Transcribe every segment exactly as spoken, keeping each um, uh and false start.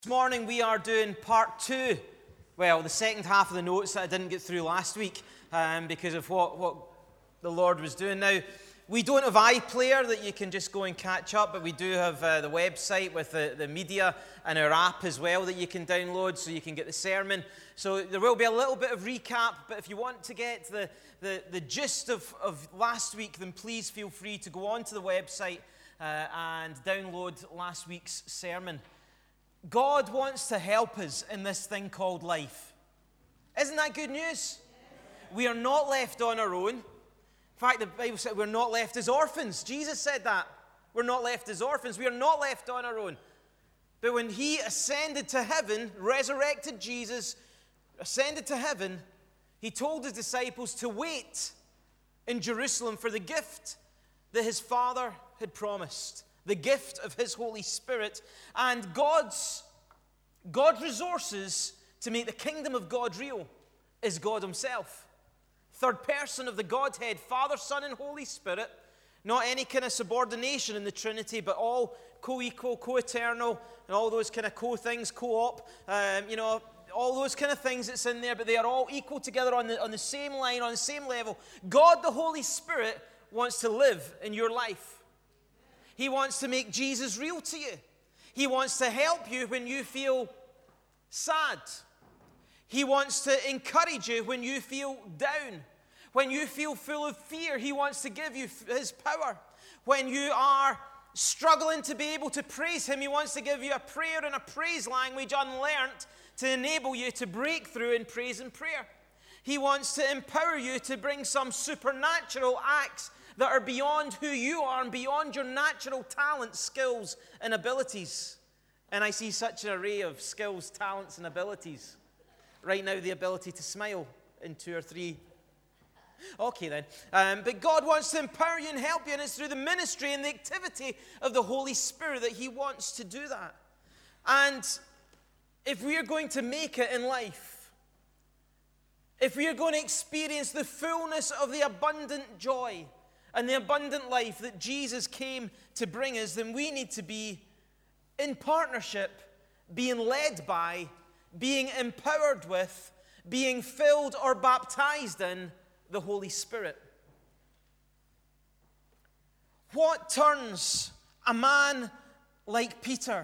This morning we are doing part two, well, the second half of the notes that I didn't get through last week um, because of what, what the Lord was doing. Now, we don't have iPlayer that you can just go and catch up, but we do have uh, the website with the, the media and our app as well that you can download so you can get the sermon. So there will be a little bit of recap, but if you want to get the, the, the gist of, of last week, then please feel free to go onto the website uh, and download last week's sermon. God wants to help us in this thing called life. Isn't that good news? We are not left on our own. In fact, the Bible said we're not left as orphans. Jesus said that. We're not left as orphans. We are not left on our own. But when he ascended to heaven, resurrected Jesus, ascended to heaven, he told his disciples to wait in Jerusalem for the gift that his Father had promised. The gift of his Holy Spirit and God's, God's resources to make the kingdom of God real is God himself. Third person of the Godhead, Father, Son, and Holy Spirit. Not any kind of subordination in the Trinity, but all co-equal, co-eternal, and all those kind of co-things, co-op, um, you know, all those kind of things that's in there, but they are all equal together on the, on the same line, on the same level. God, the Holy Spirit, wants to live in your life. He wants to make Jesus real to you. He wants to help you when you feel sad. He wants to encourage you when you feel down. When you feel full of fear, he wants to give you his power. When you are struggling to be able to praise him, he wants to give you a prayer and a praise language unlearned to enable you to break through in praise and prayer. He wants to empower you to bring some supernatural acts that are beyond who you are and beyond your natural talents, skills, and abilities. And I see such an array of skills, talents, and abilities. Right now, the ability to smile in two or three. Okay, then. Um, but God wants to empower you and help you, and it's through the ministry and the activity of the Holy Spirit that he wants to do that. And if we are going to make it in life, if we are going to experience the fullness of the abundant joy and the abundant life that Jesus came to bring us, then we need to be in partnership, being led by, being empowered with, being filled or baptized in the Holy Spirit. What turns a man like Peter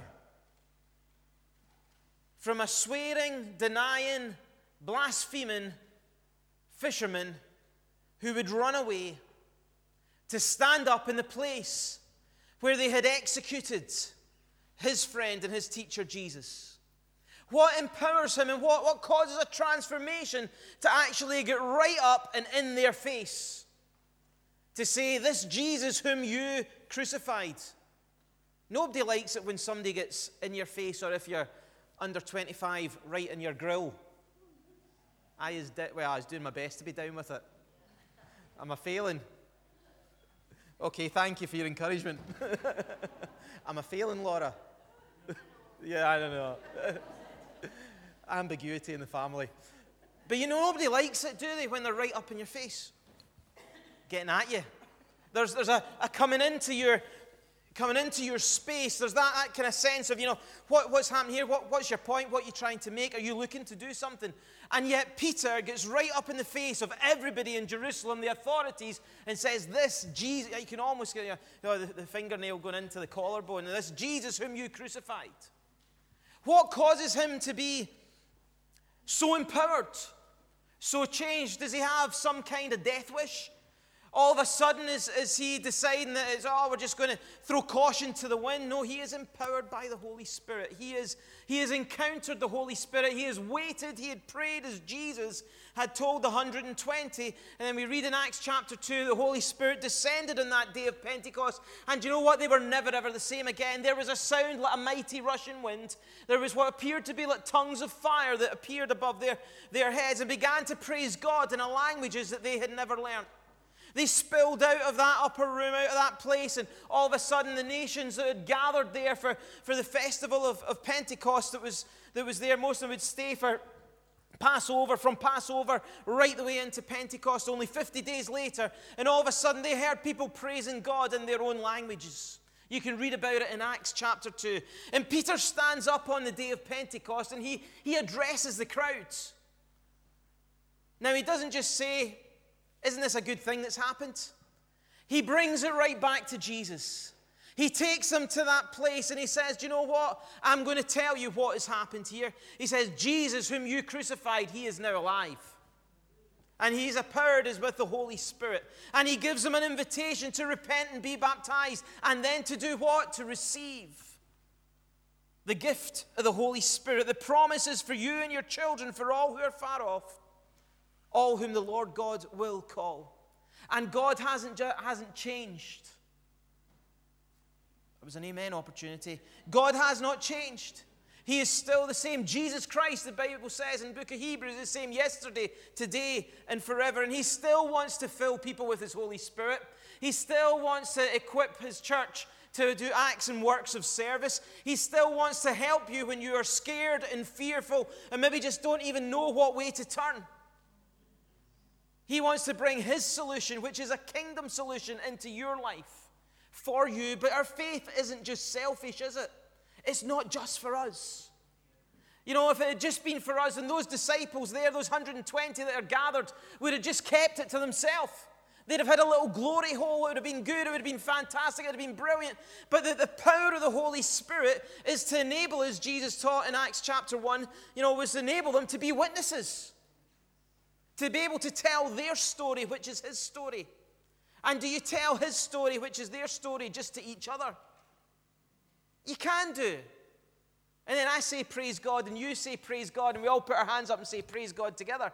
from a swearing, denying, blaspheming fisherman who would run away to stand up in the place where they had executed his friend and his teacher, Jesus? What empowers him and what, what causes a transformation to actually get right up and in their face to say, this Jesus whom you crucified? Nobody likes it when somebody gets in your face, or if you're under twenty-five, right in your grill. I is de- well, I was doing my best to be down with it. Am I failing? Okay, thank you for your encouragement. Am I failing, Laura? Yeah, I don't know. Ambiguity in the family. But you know, nobody likes it, do they, when they're right up in your face, getting at you. There's there's a, a coming into your coming into your space. There's that, that kind of sense of, you know, what, what's happening here? What, what's your point? What are you trying to make? Are you looking to do something? And yet Peter gets right up in the face of everybody in Jerusalem, the authorities, and says, this Jesus, you can almost get you know, the, the fingernail going into the collarbone, and this Jesus whom you crucified. What causes him to be so empowered, so changed? Does he have some kind of death wish? All of a sudden, is, is he deciding that it's, oh, we're just going to throw caution to the wind? No, he is empowered by the Holy Spirit. He, is, he has encountered the Holy Spirit. He has waited. He had prayed as Jesus had told the one hundred twenty. And then we read in Acts chapter two, the Holy Spirit descended on that day of Pentecost. And you know what? They were never, ever the same again. There was a sound like a mighty rushing wind. There was what appeared to be like tongues of fire that appeared above their, their heads and began to praise God in a languages that they had never learned. They spilled out of that upper room, out of that place, and all of a sudden the nations that had gathered there for, for the festival of, of Pentecost that was, that was there, most of them would stay for Passover, from Passover right the way into Pentecost, only fifty days later, and all of a sudden they heard people praising God in their own languages. You can read about it in Acts chapter two. And Peter stands up on the day of Pentecost and he, he addresses the crowds. Now, he doesn't just say, isn't this a good thing that's happened? He brings it right back to Jesus. He takes them to that place and he says, do you know what? I'm going to tell you what has happened here. He says, Jesus, whom you crucified, he is now alive. And he's empowered us with the Holy Spirit. And he gives them an invitation to repent and be baptized. And then to do what? To receive the gift of the Holy Spirit. The promises for you and your children, for all who are far off, all whom the Lord God will call. And God hasn't, hasn't changed. It was an amen opportunity. God has not changed. He is still the same. Jesus Christ, the Bible says in the book of Hebrews, is the same yesterday, today, and forever. And he still wants to fill people with his Holy Spirit. He still wants to equip his church to do acts and works of service. He still wants to help you when you are scared and fearful and maybe just don't even know what way to turn. He wants to bring his solution, which is a kingdom solution, into your life for you. But our faith isn't just selfish, is it? It's not just for us. You know, if it had just been for us and those disciples there, those one hundred twenty that are gathered, would have just kept it to themselves. They'd have had a little glory hole. It would have been good. It would have been fantastic. It would have been brilliant. But the, the power of the Holy Spirit is to enable, as Jesus taught in Acts chapter one, you know, was to enable them to be witnesses. To be able to tell their story, which is his story. And do you tell his story, which is their story, just to each other? You can do. And then I say praise God, and you say praise God, and we all put our hands up and say praise God together.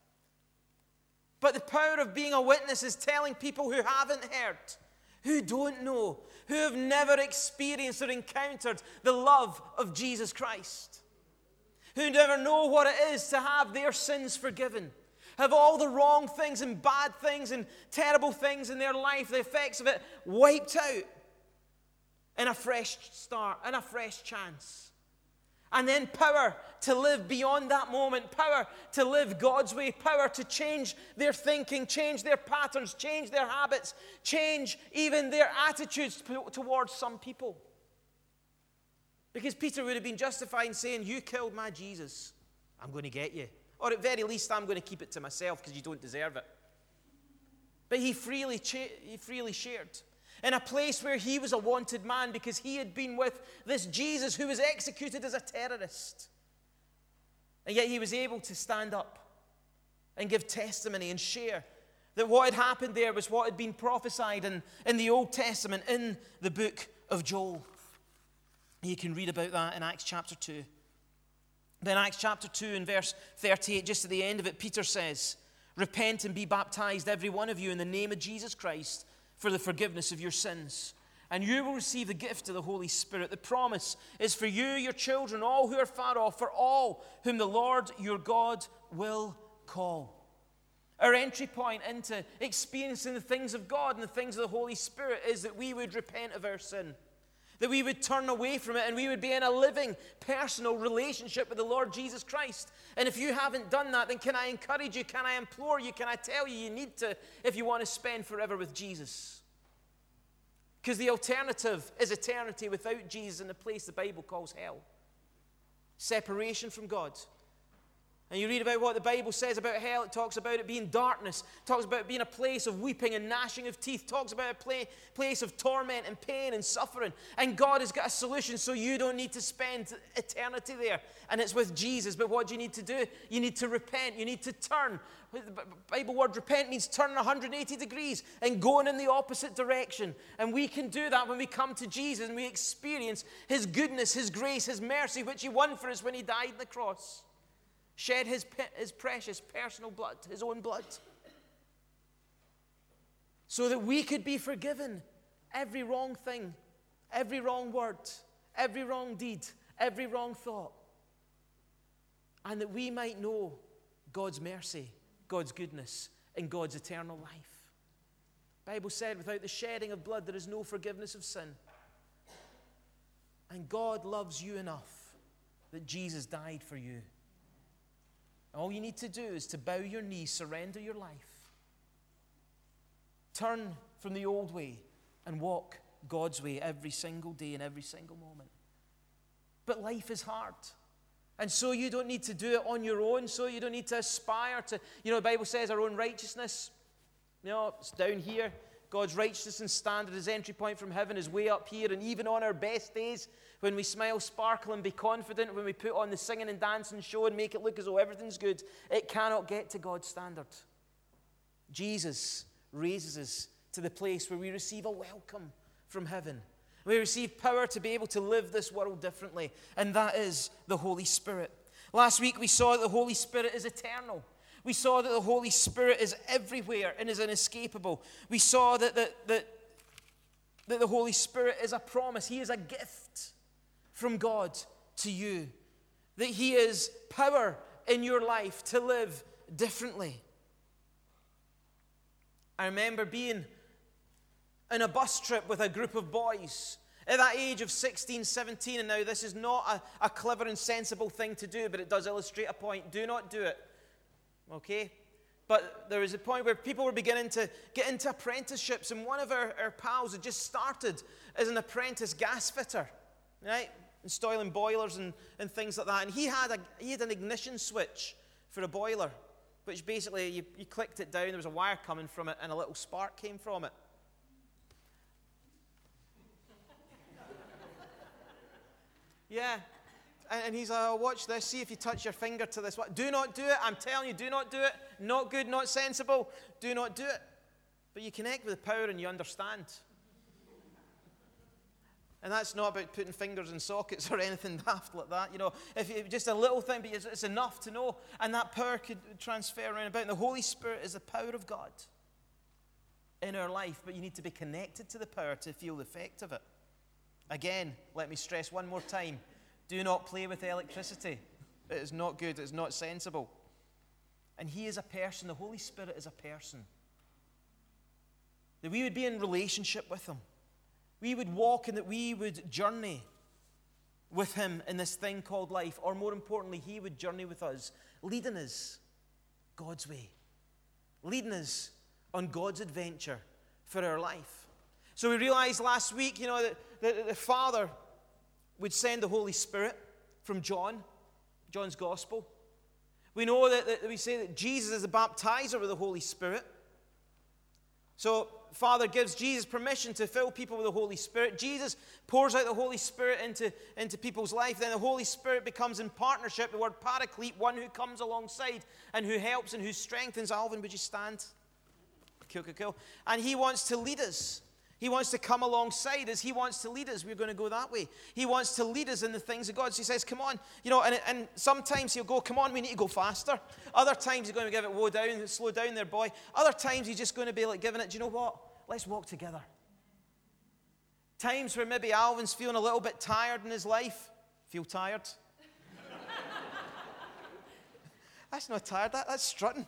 But the power of being a witness is telling people who haven't heard, who don't know, who have never experienced or encountered the love of Jesus Christ, who never know what it is to have their sins forgiven, have all the wrong things and bad things and terrible things in their life, the effects of it wiped out, and a fresh start and a fresh chance. And then power to live beyond that moment, power to live God's way, power to change their thinking, change their patterns, change their habits, change even their attitudes towards some people. Because Peter would have been justified in saying, you killed my Jesus, I'm going to get you. Or at very least, I'm going to keep it to myself because you don't deserve it. But he freely, cha- he freely shared. In a place where he was a wanted man because he had been with this Jesus who was executed as a terrorist. And yet he was able to stand up and give testimony and share that what had happened there was what had been prophesied in, in the Old Testament, in the book of Joel. You can read about that in Acts chapter two. Then Acts chapter two and verse thirty-eight, just at the end of it, Peter says, repent and be baptized, every one of you, in the name of Jesus Christ, for the forgiveness of your sins. And you will receive the gift of the Holy Spirit. The promise is for you, your children, all who are far off, for all whom the Lord your God will call. Our entry point into experiencing the things of God and the things of the Holy Spirit is that we would repent of our sin. That we would turn away from it and we would be in a living, personal relationship with the Lord Jesus Christ. And if you haven't done that, then can I encourage you, can I implore you, can I tell you, you need to if you want to spend forever with Jesus. Because the alternative is eternity without Jesus in a place the Bible calls hell. Separation from God. And you read about what the Bible says about hell. It talks about it being darkness. It talks about it being a place of weeping and gnashing of teeth. It talks about a play, place of torment and pain and suffering. And God has got a solution so you don't need to spend eternity there. And it's with Jesus. But what do you need to do? You need to repent. You need to turn. The Bible word repent means turn one hundred eighty degrees and going in the opposite direction. And we can do that when we come to Jesus and we experience his goodness, his grace, his mercy, which he won for us when he died on the cross. Shed his, his precious personal blood, his own blood, so that we could be forgiven every wrong thing, every wrong word, every wrong deed, every wrong thought, and that we might know God's mercy, God's goodness, and God's eternal life. The Bible said, without the shedding of blood, there is no forgiveness of sin. And God loves you enough that Jesus died for you. All you need to do is to bow your knees, surrender your life. Turn from the old way and walk God's way every single day and every single moment. But life is hard. And so you don't need to do it on your own. So you don't need to aspire to, you know, the Bible says our own righteousness, you know, it's down here. God's righteousness and standard, his entry point from heaven is way up here. And even on our best days, when we smile, sparkle, and be confident, when we put on the singing and dancing show and make it look as though everything's good, it cannot get to God's standard. Jesus raises us to the place where we receive a welcome from heaven. We receive power to be able to live this world differently, and that is the Holy Spirit. Last week we saw that the Holy Spirit is eternal. We saw that the Holy Spirit is everywhere and is inescapable. We saw that, that, that, that the Holy Spirit is a promise. He is a gift from God to you. That he is power in your life to live differently. I remember being on a bus trip with a group of boys at that age of sixteen, seventeen, and now this is not a, a clever and sensible thing to do, but it does illustrate a point. Do not do it, okay? But there was a point where people were beginning to get into apprenticeships, and one of our, our pals had just started as an apprentice gas fitter, right? Installing boilers and, and things like that, and he had, a, he had an ignition switch for a boiler, which basically you, you clicked it down, there was a wire coming from it, and a little spark came from it. Yeah. And, and he's like, oh, watch this. See if you touch your finger to this. Do not do it. I'm telling you, do not do it. Not good, not sensible. Do not do it. But you connect with the power and you understand. And that's not about putting fingers in sockets or anything daft like that. You know, if you, just a little thing, but it's, it's enough to know. And that power could transfer around about. And the Holy Spirit is the power of God in our life. But you need to be connected to the power to feel the effect of it. Again, let me stress one more time. Do not play with electricity. It is not good. It is not sensible. And he is a person. The Holy Spirit is a person. That we would be in relationship with him. We would walk and that we would journey with him in this thing called life. Or more importantly, he would journey with us, leading us God's way. Leading us on God's adventure for our life. So we realized last week, you know, that, that the Father would send the Holy Spirit from John, John's Gospel. We know that, that we say that Jesus is the baptizer with the Holy Spirit. So Father gives Jesus permission to fill people with the Holy Spirit. Jesus pours out the Holy Spirit into, into people's life. Then the Holy Spirit becomes in partnership, the word paraclete, one who comes alongside and who helps and who strengthens. Alvin, would you stand? Cool, cool, cool. And he wants to lead us. He wants to come alongside us. He wants to lead us. We're going to go that way. He wants to lead us in the things of God. So he says, come on. You know, and, and sometimes he'll go, come on, we need to go faster. Other times he's going to give it, whoa down, slow down there, boy. Other times he's just going to be like giving it, do you know what? Let's walk together. Times where maybe Alvin's feeling a little bit tired in his life. Feel tired? That's not tired, that, that's strutting.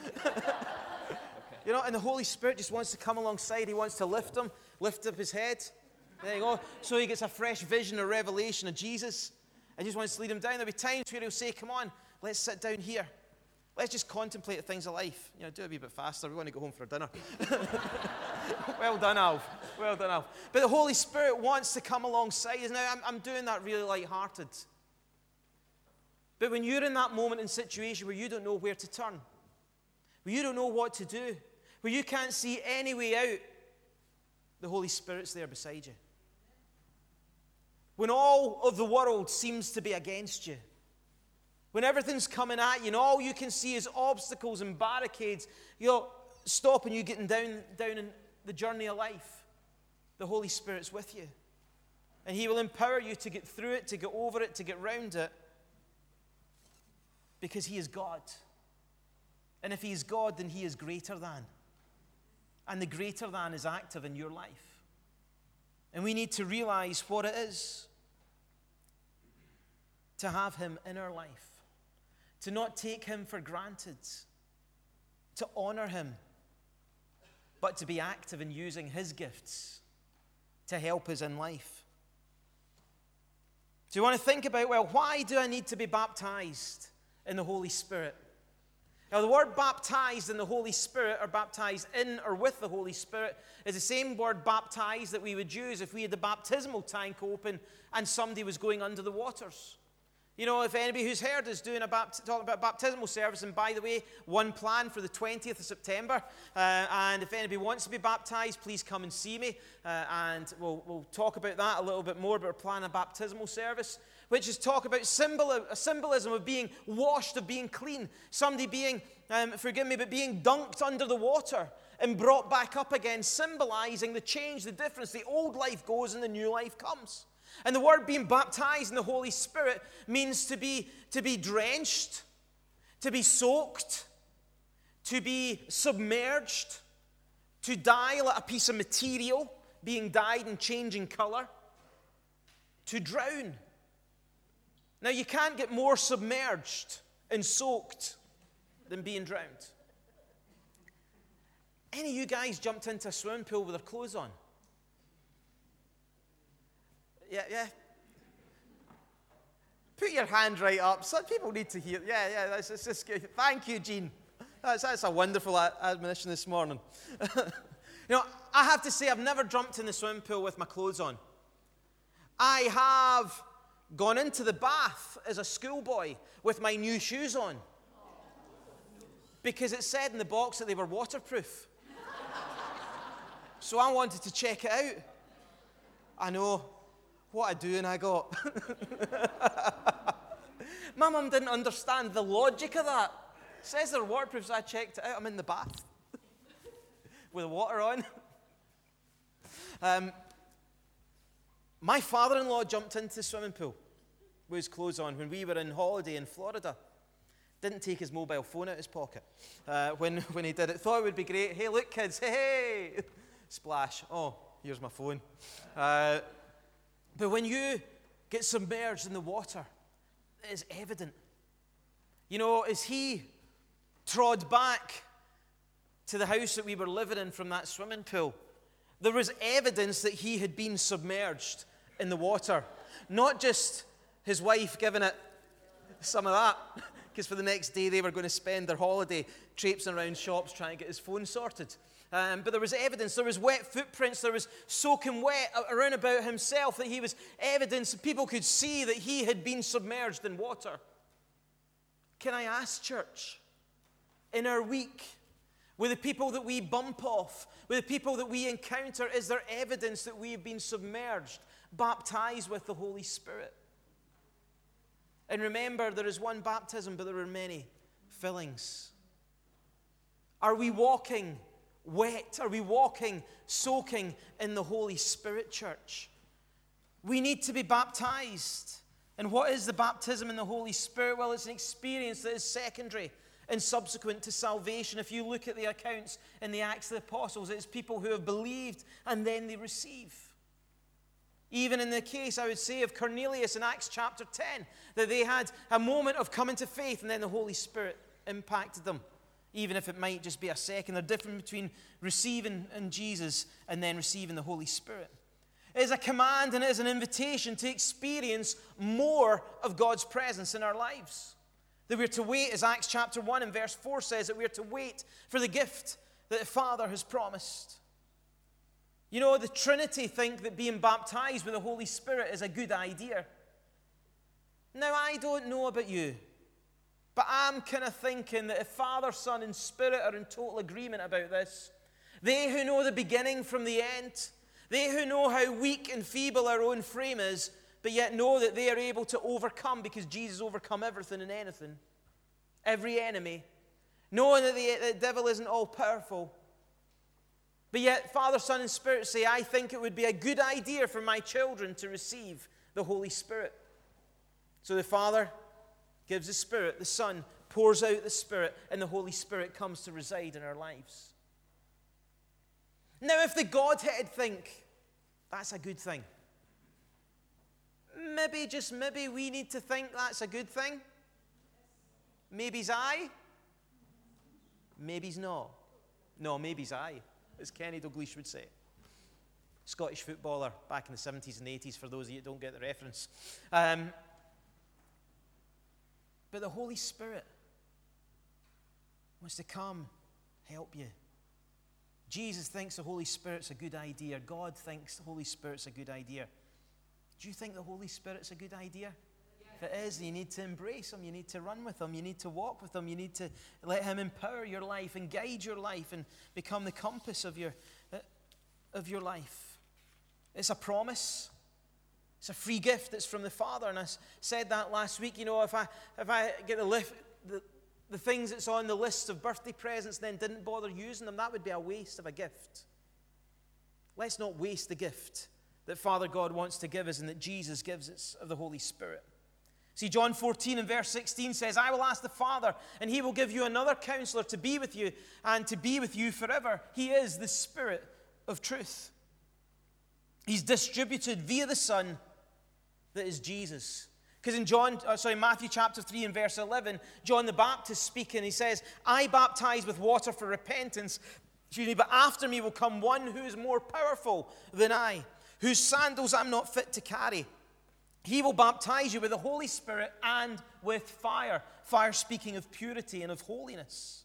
You know, and the Holy Spirit just wants to come alongside. He wants to lift him, lift up his head. There you go. So he gets a fresh vision or revelation of Jesus. And just wants to lead him down. There'll be times where he'll say, come on, let's sit down here. Let's just contemplate the things of life. You know, do it a wee bit faster. We want to go home for dinner. Well done, Alf. Well done, Alf. But the Holy Spirit wants to come alongside us. Now, I'm, I'm doing that really lighthearted. But when you're in that moment and situation where you don't know where to turn, where you don't know what to do, where you can't see any way out, the Holy Spirit's there beside you. When all of the world seems to be against you, when everything's coming at you and all you can see is obstacles and barricades, you know, stopping you getting down, down in the journey of life, the Holy Spirit's with you. And he will empower you to get through it, to get over it, to get round it, because he is God. And if he is God, then he is greater than. And the greater than is active in your life. And we need to realize what it is to have him in our life. To not take him for granted. To honor him. But to be active in using his gifts to help us in life. So you want to think about, well, why do I need to be baptized in the Holy Spirit? Now, the word baptized in the Holy Spirit, or baptized in or with the Holy Spirit, is the same word baptized that we would use if we had the baptismal tank open and somebody was going under the waters. You know, if anybody who's heard is doing a bapt- talking about baptismal service, and by the way, one plan for the twentieth of September, uh, and if anybody wants to be baptized, please come and see me, uh, and we'll, we'll talk about that a little bit more, about our plan of baptismal service, which is talk about symbol, a symbolism of being washed, of being clean, somebody being, um, forgive me, but being dunked under the water and brought back up again, symbolizing the change, the difference. The old life goes and the new life comes. And the word being baptized in the Holy Spirit means to be, to be drenched, to be soaked, to be submerged, to dye like a piece of material, being dyed and changing color, to drown. Now, you can't get more submerged and soaked than being drowned. Any of you guys jumped into a swimming pool with their clothes on? Yeah, yeah. Put your hand right up. Some people need to hear. Yeah, yeah, that's, that's just good. Thank you, Jean. That's, that's a wonderful admonition this morning. You know, I have to say, I've never jumped in the swimming pool with my clothes on. I have gone into the bath as a schoolboy with my new shoes on, because it said in the box that they were waterproof. So I wanted to check it out. I know. What a doing I got. My mum didn't understand the logic of that. It says they're waterproof, so I checked it out. I'm in the bath with the water on. Um, my father-in-law jumped into the swimming pool with his clothes on when we were on holiday in Florida. Didn't take his mobile phone out of his pocket uh, when, when he did it. Thought it would be great. Hey, look, kids. Hey, hey. Splash. Oh, here's my phone. Uh, But when you get submerged in the water, it is evident. You know, as he trod back to the house that we were living in from that swimming pool, there was evidence that he had been submerged in the water. Not just his wife giving it some of that, because for the next day they were going to spend their holiday traipsing around shops trying to get his phone sorted. Um, but there was evidence, there was wet footprints, there was soaking wet around about himself, that he was evidence, people could see that he had been submerged in water. Can I ask, church, in our week, with the people that we bump off, with the people that we encounter, is there evidence that we have been submerged, baptized with the Holy Spirit? And remember, there is one baptism, but there are many fillings. Are we walking wet? Are we walking, soaking in the Holy Spirit, church? We need to be baptized. And what is the baptism in the Holy Spirit? Well, it's an experience that is secondary and subsequent to salvation. If you look at the accounts in the Acts of the Apostles, it's people who have believed and then they receive. Even in the case, I would say, of Cornelius in Acts chapter ten, that they had a moment of coming to faith and then the Holy Spirit impacted them. Even if it might just be a second. There's a difference between receiving in Jesus and then receiving the Holy Spirit. It is a command and it is an invitation to experience more of God's presence in our lives. That we're to wait, as Acts chapter one and verse four says, that we're to wait for the gift that the Father has promised. You know, the Trinity think that being baptized with the Holy Spirit is a good idea. Now, I don't know about you, but I'm kind of thinking that if Father, Son, and Spirit are in total agreement about this, they who know the beginning from the end, they who know how weak and feeble our own frame is, but yet know that they are able to overcome because Jesus overcome everything and anything, every enemy, knowing that the, the devil isn't all-powerful. But yet Father, Son, and Spirit say, I think it would be a good idea for my children to receive the Holy Spirit. So the Father gives the Spirit, the Son pours out the Spirit, and the Holy Spirit comes to reside in our lives. Now, if the Godhead think that's a good thing, maybe, just maybe, we need to think that's a good thing. Maybe's aye, maybe's no. No, maybe's aye, as Kenny Dalglish would say. Scottish footballer back in the seventies and eighties, for those of you who don't get the reference. Um, But the Holy Spirit, wants to come, help you. Jesus thinks the Holy Spirit's a good idea. God thinks the Holy Spirit's a good idea. Do you think the Holy Spirit's a good idea? If it is, you need to embrace Him. You need to run with Him. You need to walk with Him. You need to let Him empower your life and guide your life and become the compass of your, uh, of your life. It's a promise. It's a free gift that's from the Father. And I said that last week. You know, if I if I get the lift, the, the things that's on the list of birthday presents and then didn't bother using them, that would be a waste of a gift. Let's not waste the gift that Father God wants to give us and that Jesus gives us of the Holy Spirit. See, John fourteen and verse sixteen says, I will ask the Father, and He will give you another counselor to be with you and to be with you forever. He is the Spirit of truth. He's distributed via the Son that is Jesus. Because in John, uh, sorry, Matthew chapter three and verse eleven, John the Baptist speaking, he says, I baptize with water for repentance, excuse me, but after me will come one who is more powerful than I, whose sandals I'm not fit to carry. He will baptize you with the Holy Spirit and with fire. Fire speaking of purity and of holiness.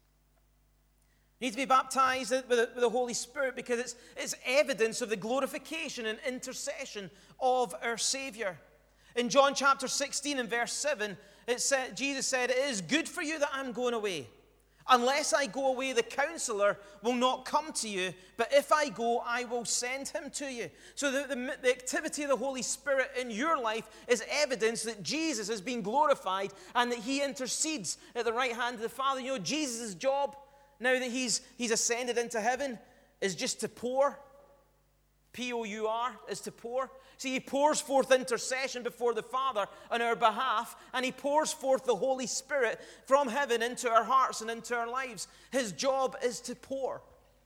You need to be baptized with the, with the Holy Spirit because it's, it's evidence of the glorification and intercession of our Savior. In John chapter sixteen and verse seven, it said, Jesus said, it is good for you that I'm going away. Unless I go away, the counselor will not come to you. But if I go, I will send him to you. So the, the, the activity of the Holy Spirit in your life is evidence that Jesus has been glorified and that He intercedes at the right hand of the Father. You know, Jesus' job, now that he's, he's ascended into heaven, is just to pour. P O U R, is to pour. See, He pours forth intercession before the Father on our behalf, and He pours forth the Holy Spirit from heaven into our hearts and into our lives. His job is to pour.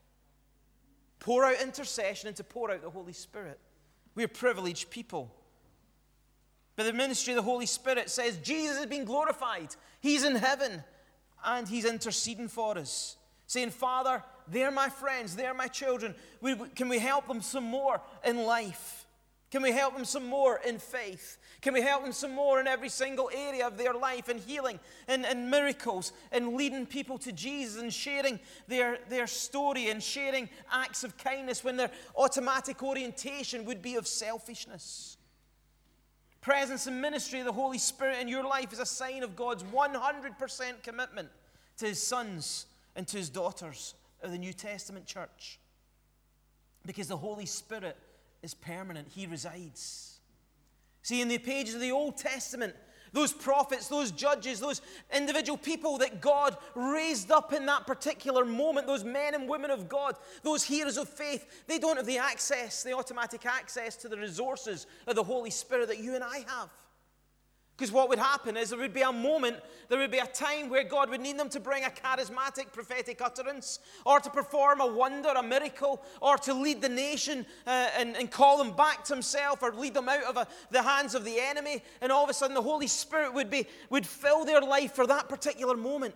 Pour out intercession and to pour out the Holy Spirit. We're privileged people. But the ministry of the Holy Spirit says Jesus has been glorified. He's in heaven, and He's interceding for us. Saying, Father, they're my friends, they're my children. We, can we help them some more in life? Can we help them some more in faith? Can we help them some more in every single area of their life, in healing, in, in miracles, in leading people to Jesus and sharing their, their story and sharing acts of kindness when their automatic orientation would be of selfishness? Presence and ministry of the Holy Spirit in your life is a sign of God's one hundred percent commitment to His sons and to His daughters of the New Testament church. Because the Holy Spirit is permanent. He resides. See, in the pages of the Old Testament, those prophets, those judges, those individual people that God raised up in that particular moment, those men and women of God, those heroes of faith, they don't have the access, the automatic access to the resources of the Holy Spirit that you and I have. Because what would happen is there would be a moment, there would be a time where God would need them to bring a charismatic prophetic utterance, or to perform a wonder, a miracle, or to lead the nation uh, and, and call them back to Himself, or lead them out of a, the hands of the enemy. And all of a sudden the Holy Spirit would be would fill their life for that particular moment.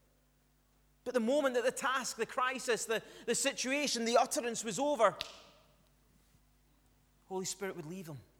But the moment that the task, the crisis, the, the situation, the utterance was over, Holy Spirit would leave them.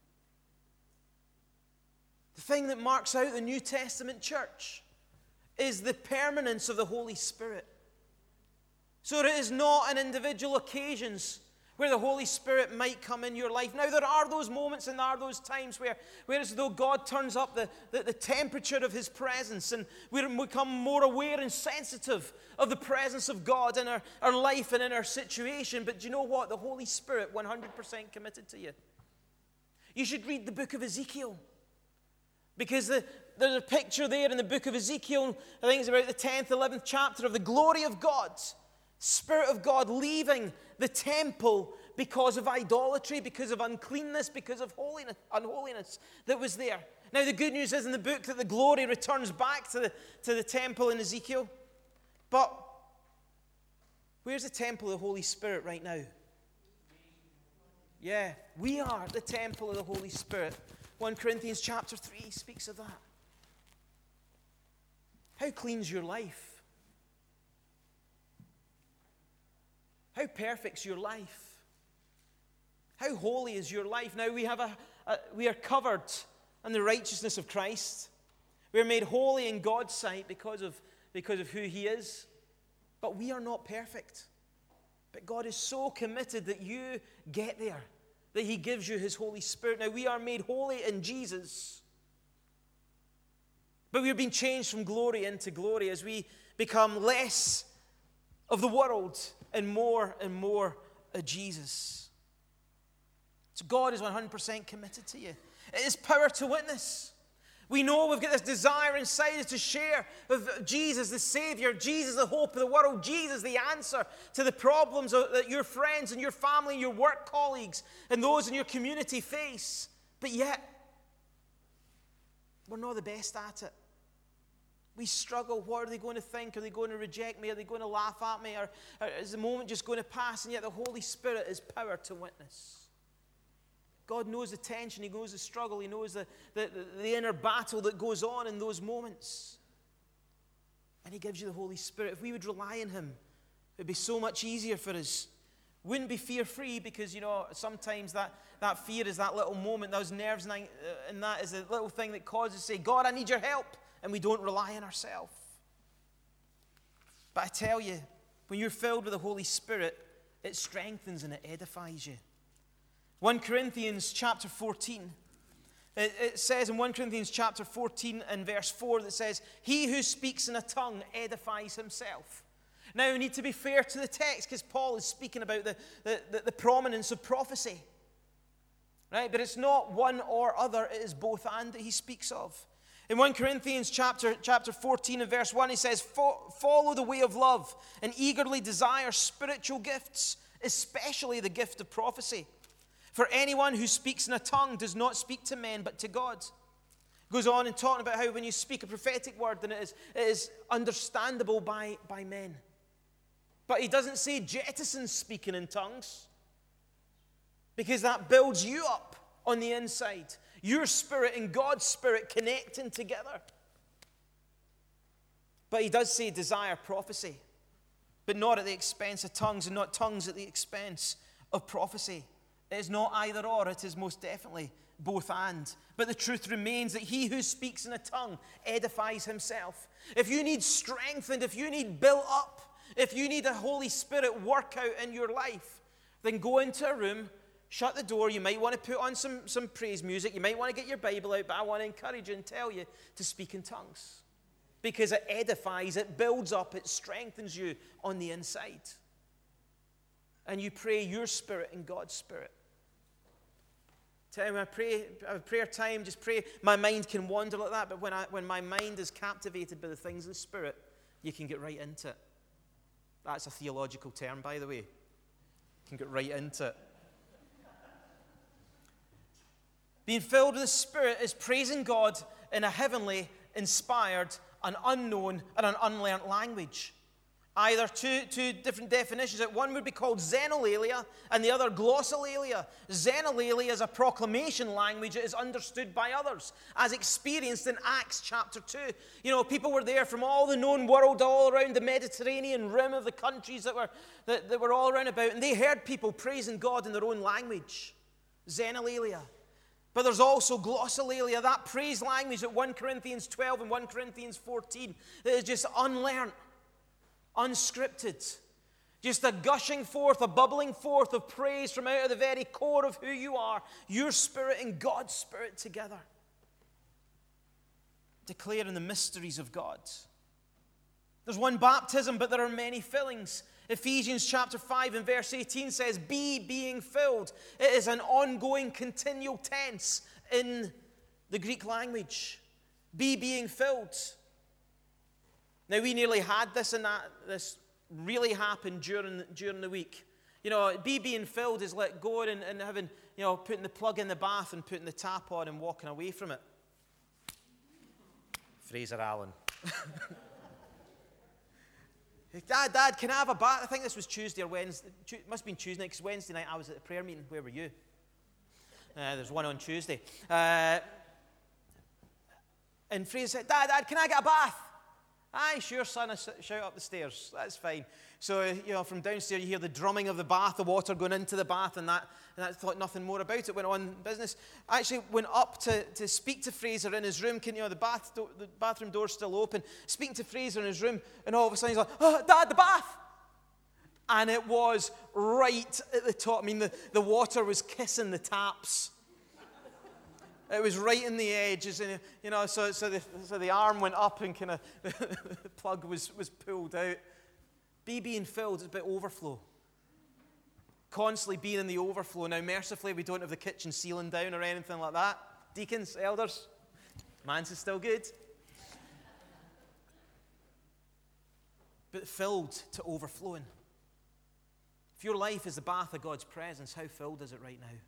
The thing that marks out the New Testament church is the permanence of the Holy Spirit. So it is not on individual occasions where the Holy Spirit might come in your life. Now, there are those moments and there are those times where, where as though God turns up the, the, the temperature of His presence, and we become more aware and sensitive of the presence of God in our, our life and in our situation. But do you know what? The Holy Spirit, one hundred percent committed to you. You should read the book of Ezekiel. Because the, there's a picture there in the book of Ezekiel, I think it's about the tenth, eleventh chapter, of the glory of God, Spirit of God leaving the temple because of idolatry, because of uncleanness, because of holiness, unholiness that was there. Now the good news is in the book that the glory returns back to the, to the temple in Ezekiel. But where's the temple of the Holy Spirit right now? Yeah, we are the temple of the Holy Spirit. First Corinthians chapter three speaks of that. How clean's your life? How perfect's your life? How holy is your life? Now we have a, a we are covered in the righteousness of Christ. We are made holy in God's sight because of because of who he is. But we are not perfect. But God is so committed that you get there, that he gives you his Holy Spirit. Now, we are made holy in Jesus. But we're being changed from glory into glory as we become less of the world and more and more of Jesus. So God is one hundred percent committed to you. It is power to witness. We know we've got this desire inside us to share with Jesus, the Savior, Jesus, the hope of the world, Jesus, the answer to the problems that your friends and your family and your work colleagues and those in your community face. But yet, we're not the best at it. We struggle. What are they going to think? Are they going to reject me? Are they going to laugh at me? Or, or is the moment just going to pass? And yet the Holy Spirit is power to witness. God knows the tension, he knows the struggle, he knows the, the, the, the inner battle that goes on in those moments. And he gives you the Holy Spirit. If we would rely on him, it would be so much easier for us. Wouldn't be fear-free because, you know, sometimes that, that fear is that little moment, those nerves, and that is the little thing that causes us to say, God, I need your help. And we don't rely on ourselves. But I tell you, when you're filled with the Holy Spirit, it strengthens and it edifies you. First Corinthians chapter fourteen, it, it says in First Corinthians chapter fourteen and verse four that says, he who speaks in a tongue edifies himself. Now we need to be fair to the text because Paul is speaking about the, the, the, the prominence of prophecy. Right? But it's not one or other, it is both and that he speaks of. In First Corinthians chapter, chapter fourteen and verse one, he says, follow the way of love and eagerly desire spiritual gifts, especially the gift of prophecy. For anyone who speaks in a tongue does not speak to men, but to God. Goes on and talking about how when you speak a prophetic word, then it is, it is understandable by, by men. But he doesn't say jettison speaking in tongues, because that builds you up on the inside. Your spirit and God's spirit connecting together. But he does say desire prophecy, but not at the expense of tongues, and not tongues at the expense of prophecy. It is not either or, it is most definitely both and. But the truth remains that he who speaks in a tongue edifies himself. If you need strengthened, if you need built up, if you need a Holy Spirit workout in your life, then go into a room, shut the door. You might want to put on some, some praise music. You might want to get your Bible out, but I want to encourage you and tell you to speak in tongues. Because it edifies, it builds up, it strengthens you on the inside. And you pray your spirit and God's spirit. Tell me, I pray, I have prayer time, just pray. My mind can wander like that, but when, I, when my mind is captivated by the things of the Spirit, you can get right into it. That's a theological term, by the way. You can get right into it. Being filled with the Spirit is praising God in a heavenly, inspired, an unknown, and an unlearned language. Either two, two different definitions. One would be called xenolalia and the other glossolalia. Xenolalia is a proclamation language that is understood by others, as experienced in Acts chapter two. You know, people were there from all the known world, all around the Mediterranean rim of the countries that were, that, that were all around about, and they heard people praising God in their own language. Xenolalia. But there's also glossolalia, that praise language at First Corinthians twelve and First Corinthians fourteen that is just unlearned. Unscripted, just a gushing forth, a bubbling forth of praise from out of the very core of who you are, your spirit and God's spirit together, declaring the mysteries of God. There's one baptism, but there are many fillings. Ephesians chapter five and verse eighteen says, be being filled. It is an ongoing, continual tense in the Greek language. Be being filled. Now, we nearly had this and that. This really happened during, during the week. You know, be being filled is like going and, and having, you know, putting the plug in the bath and putting the tap on and walking away from it. Fraser Allen. Dad, Dad, can I have a bath? I think this was Tuesday or Wednesday. It must have been Tuesday night, because Wednesday night I was at the prayer meeting. Where were you? Uh, there's one on Tuesday. Uh, and Fraser said, Dad, Dad, can I get a bath? Aye, sure, son, I shout up the stairs. That's fine. So, you know, from downstairs, you hear the drumming of the bath, the water going into the bath, and that, and I thought nothing more about it. Went on business. I actually went up to, to speak to Fraser in his room. Can you know, the, bath do- the bathroom door's still open. Speaking to Fraser in his room, and all of a sudden he's like, oh, Dad, the bath! And it was right at the top. I mean, the, the water was kissing the taps. It was right in the edges, and you know, so so the, so the arm went up and kind of the plug was, was pulled out. Be being filled is a bit overflow. Constantly being in the overflow. Now, mercifully, we don't have the kitchen ceiling down or anything like that. Deacons, elders, man's is still good. But filled to overflowing. If your life is the bath of God's presence, how filled is it right now?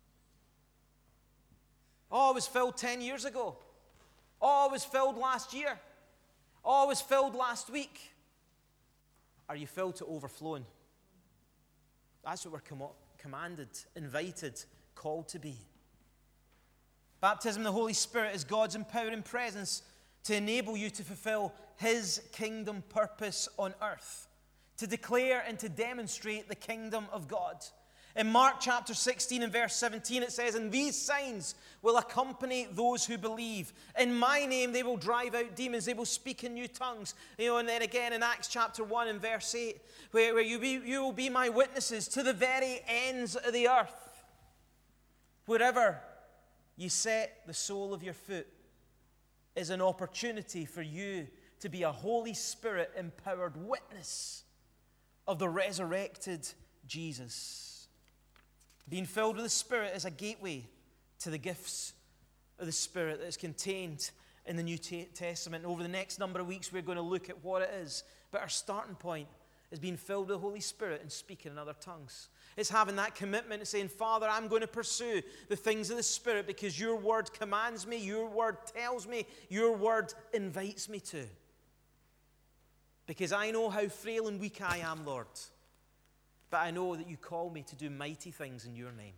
Oh, it was filled ten years ago. Oh, it was filled last year. Oh, it was filled last week. Are you filled to overflowing? That's what we're com- commanded, invited, called to be. Baptism in the Holy Spirit is God's empowering presence to enable you to fulfill His kingdom purpose on earth, to declare and to demonstrate the kingdom of God. In Mark chapter sixteen and verse seventeen, it says, and these signs will accompany those who believe. In my name they will drive out demons, they will speak in new tongues. You know, and then again in Acts chapter one and verse eight, where, where you, be, you will be my witnesses to the very ends of the earth. Wherever you set the sole of your foot is an opportunity for you to be a Holy Spirit empowered witness of the resurrected Jesus. Being filled with the Spirit is a gateway to the gifts of the Spirit that is contained in the New Testament. And over the next number of weeks, we're going to look at what it is. But our starting point is being filled with the Holy Spirit and speaking in other tongues. It's having that commitment and saying, Father, I'm going to pursue the things of the Spirit because your word commands me, your word tells me, your word invites me to. Because I know how frail and weak I am, Lord. But I know that you call me to do mighty things in your name.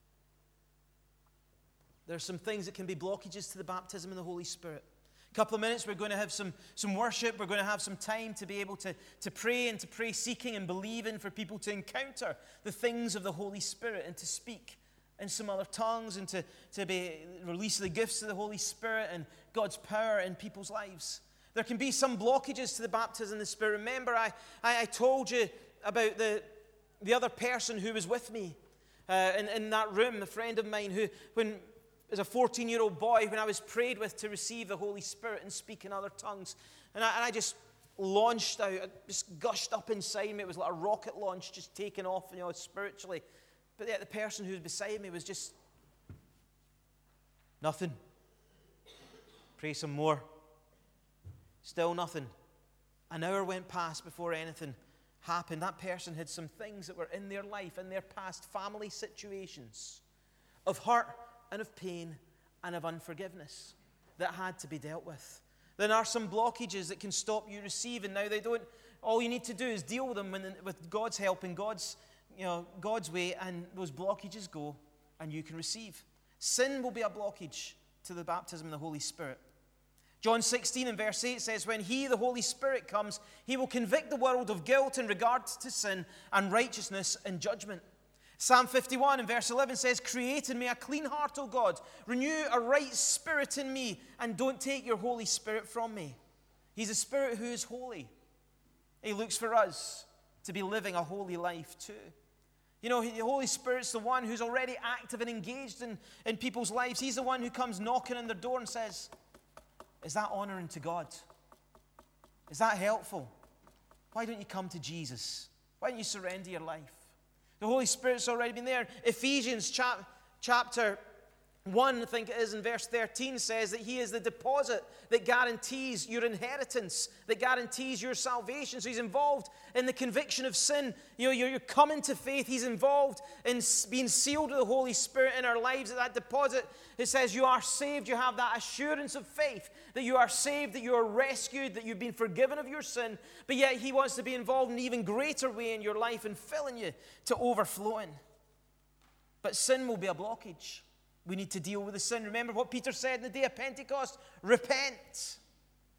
There are some things that can be blockages to the baptism in the Holy Spirit. A couple of minutes, we're going to have some, some worship. We're going to have some time to be able to, to pray and to pray seeking and believing for people to encounter the things of the Holy Spirit and to speak in some other tongues and to, to be release the gifts of the Holy Spirit and God's power in people's lives. There can be some blockages to the baptism in the Spirit. Remember, I, I, I told you about the... The other person who was with me uh, in, in that room, a friend of mine who, when as a fourteen-year-old boy, when I was prayed with to receive the Holy Spirit and speak in other tongues, and I, and I just launched out, it just gushed up inside me. It was like a rocket launch just taking off, you know, spiritually. But yet the person who was beside me was just nothing. Pray some more. Still nothing. An hour went past before anything happened. That person had some things that were in their life, in their past family situations of hurt and of pain and of unforgiveness that had to be dealt with. There are some blockages that can stop you receiving. Now they don't, all you need to do is deal with them when, with God's help and God's, you know, God's way, and those blockages go and you can receive. Sin will be a blockage to the baptism in the Holy Spirit. John sixteen and verse eight says, when he, the Holy Spirit, comes, he will convict the world of guilt in regards to sin and righteousness and judgment. Psalm fifty-one and verse eleven says, create in me a clean heart, O God. Renew a right spirit in me, and don't take your Holy Spirit from me. He's a Spirit who is holy. He looks for us to be living a holy life too. You know, the Holy Spirit's the one who's already active and engaged in, in people's lives. He's the one who comes knocking on their door and says, is that honoring to God? Is that helpful? Why don't you come to Jesus? Why don't you surrender your life? The Holy Spirit's already been there. Ephesians chap- chapter one, I think it is, in verse thirteen says that he is the deposit that guarantees your inheritance, that guarantees your salvation. So he's involved in the conviction of sin. You know, you're, you're coming to faith. He's involved in being sealed with the Holy Spirit in our lives. At that deposit, it says you are saved. You have that assurance of faith that you are saved, that you are rescued, that you've been forgiven of your sin. But yet he wants to be involved in an even greater way in your life and filling you to overflowing. But sin will be a blockage. We need to deal with the sin. Remember what Peter said in the day of Pentecost? Repent.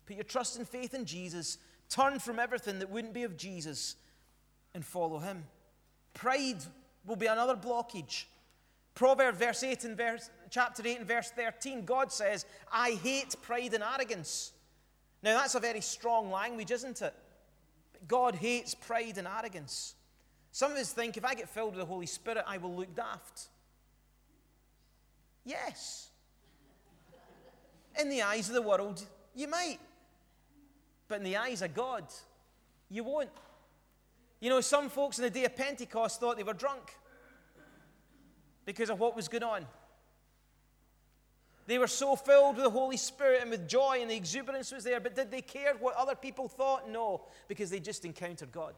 Put your trust and faith in Jesus. Turn from everything that wouldn't be of Jesus and follow him. Pride will be another blockage. Proverbs verse eight and verse, chapter eight and verse thirteen, God says, I hate pride and arrogance. Now that's a very strong language, isn't it? God hates pride and arrogance. Some of us think if I get filled with the Holy Spirit, I will look daft. Yes. In the eyes of the world, you might. But in the eyes of God, you won't. You know, some folks in the day of Pentecost thought they were drunk because of what was going on. They were so filled with the Holy Spirit and with joy, and the exuberance was there, but did they care what other people thought? No, because they just encountered God.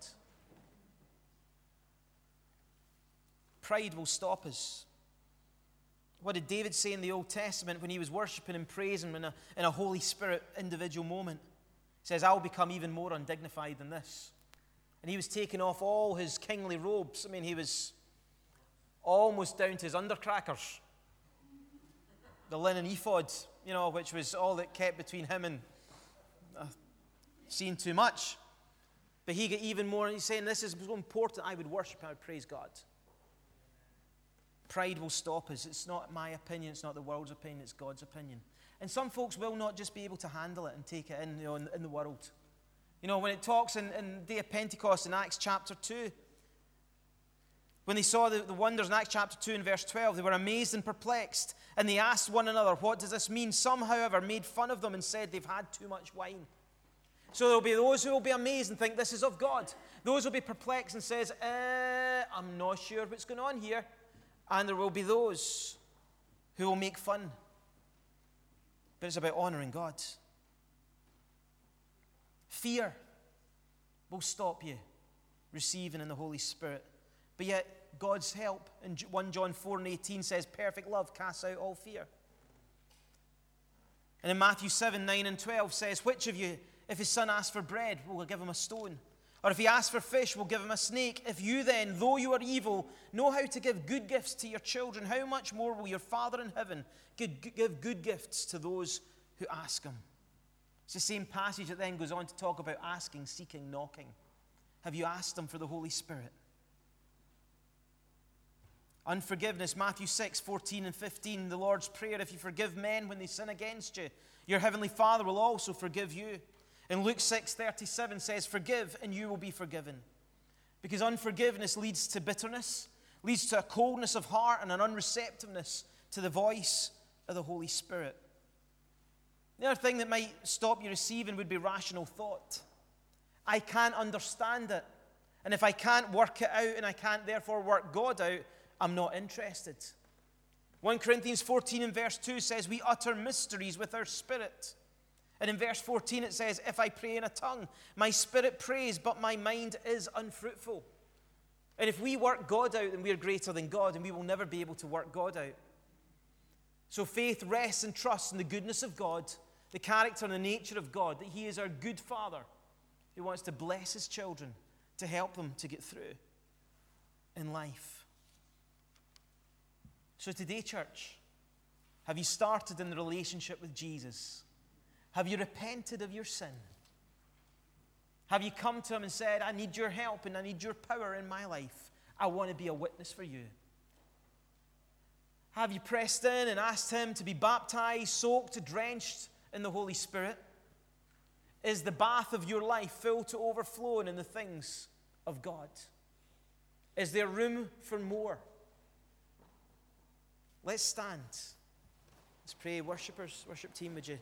Pride will stop us. What did David say in the Old Testament when he was worshiping and praising in a, in a Holy Spirit individual moment? He says, I'll become even more undignified than this. And he was taking off all his kingly robes. I mean, he was almost down to his undercrackers. The linen ephod, you know, which was all that kept between him and uh, seeing too much. But he got even more, and he's saying, this is so important, I would worship and I would praise God. Pride will stop us. It's not my opinion, it's not the world's opinion, it's God's opinion. And some folks will not just be able to handle it and take it in, you know, in, in the world. You know, when it talks in, in the day of Pentecost in Acts chapter two, when they saw the, the wonders in Acts chapter two and verse twelve, they were amazed and perplexed, and they asked one another, what does this mean? Some, however, made fun of them and said they've had too much wine. So there will be those who will be amazed and think this is of God. Those will be perplexed and says, eh, I'm not sure what's going on here. And there will be those who will make fun. But it's about honoring God. Fear will stop you receiving in the Holy Spirit. But yet, God's help in First John four and eighteen says, perfect love casts out all fear. And in Matthew seven, nine and twelve says, which of you, if his son asks for bread, will give him a stone? Or if he asks for fish, will give him a snake? If you then, though you are evil, know how to give good gifts to your children, how much more will your Father in heaven give good gifts to those who ask him? It's the same passage that then goes on to talk about asking, seeking, knocking. Have you asked him for the Holy Spirit? Unforgiveness, Matthew six, fourteen and fifteen, the Lord's Prayer, if you forgive men when they sin against you, your heavenly Father will also forgive you. And Luke six, thirty-seven says, forgive and you will be forgiven. Because unforgiveness leads to bitterness, leads to a coldness of heart and an unreceptiveness to the voice of the Holy Spirit. The other thing that might stop you receiving would be rational thought. I can't understand it. And if I can't work it out and I can't therefore work God out, I'm not interested. First Corinthians fourteen and verse two says, we utter mysteries with our spirit. And in verse fourteen it says, if I pray in a tongue, my spirit prays, but my mind is unfruitful. And if we work God out, then we are greater than God, and we will never be able to work God out. So faith rests and trusts in the goodness of God, the character and the nature of God, that he is our good Father who wants to bless his children, to help them to get through in life. So today, church, have you started in the relationship with Jesus? Have you repented of your sin? Have you come to him and said, I need your help and I need your power in my life. I want to be a witness for you. Have you pressed in and asked him to be baptized, soaked, drenched in the Holy Spirit? Is the bath of your life filled to overflowing in the things of God? Is there room for more? Let's stand. Let's pray. Worshippers, worship team, would you?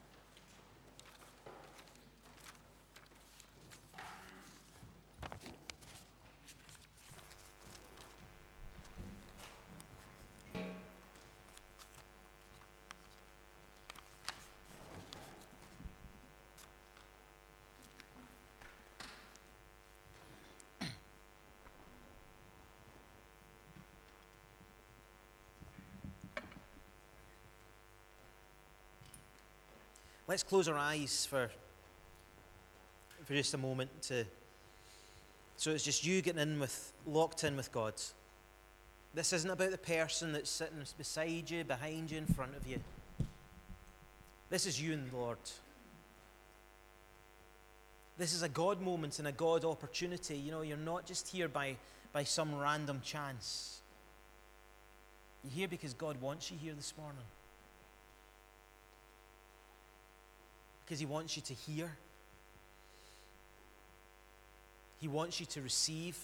Let's close our eyes for, for just a moment to, so it's just you getting in with, locked in with God. This isn't about the person that's sitting beside you, behind you, in front of you. This is you and the Lord. This is a God moment and a God opportunity. You know, you're not just here by, by some random chance. You're here because God wants you here this morning. Because he wants you to hear. He wants you to receive.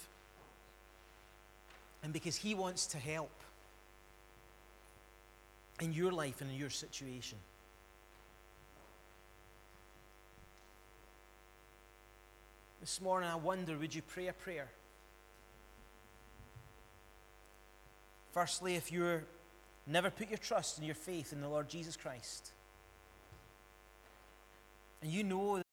And because he wants to help in your life and in your situation. This morning, I wonder, would you pray a prayer? Firstly, if you're never put your trust and your faith in the Lord Jesus Christ, and you know